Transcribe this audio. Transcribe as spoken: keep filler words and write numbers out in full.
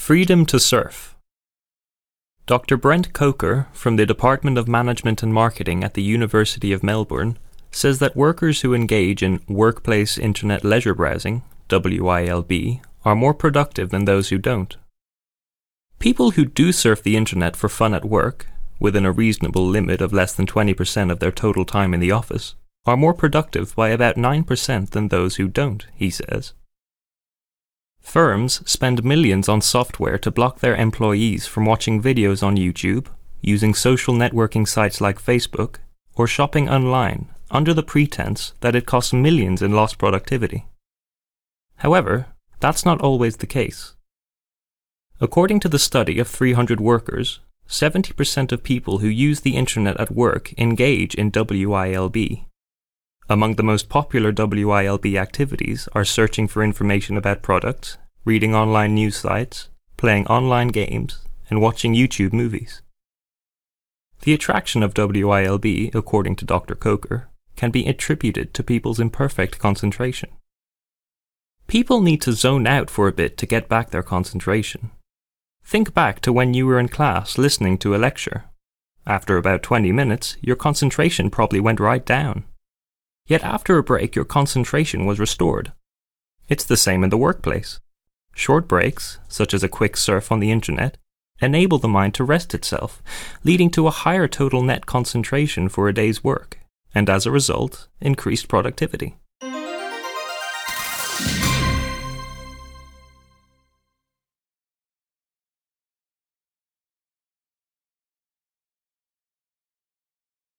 Freedom to surf. Doctor Brent Coker from the Department of Management and Marketing at the University of Melbourne says that workers who engage in workplace internet leisure browsing, W I L B, are more productive than those who don't. People who do surf the internet for fun at work, within a reasonable limit of less than twenty percent of their total time in the office, are more productive by about nine percent than those who don't, he says. Firms spend millions on software to block their employees from watching videos on YouTube, using social networking sites like Facebook, or shopping online under the pretense that it costs millions in lost productivity. However, that's not always the case. According to the study of three hundred workers, seventy percent of people who use the internet at work engage in W I L B. Among the most popular W I L B activities are searching for information about products, reading online news sites, playing online games, and watching YouTube movies. The attraction of W I L B, according to Doctor Coker, can be attributed to people's imperfect concentration. People need to zone out for a bit to get back their concentration. Think back to when you were in class listening to a lecture. After about twenty minutes, your concentration probably went right down. Yet after a break, your concentration was restored. It's the same in the workplace. Short breaks, such as a quick surf on the internet, enable the mind to rest itself, leading to a higher total net concentration for a day's work, and as a result, increased productivity.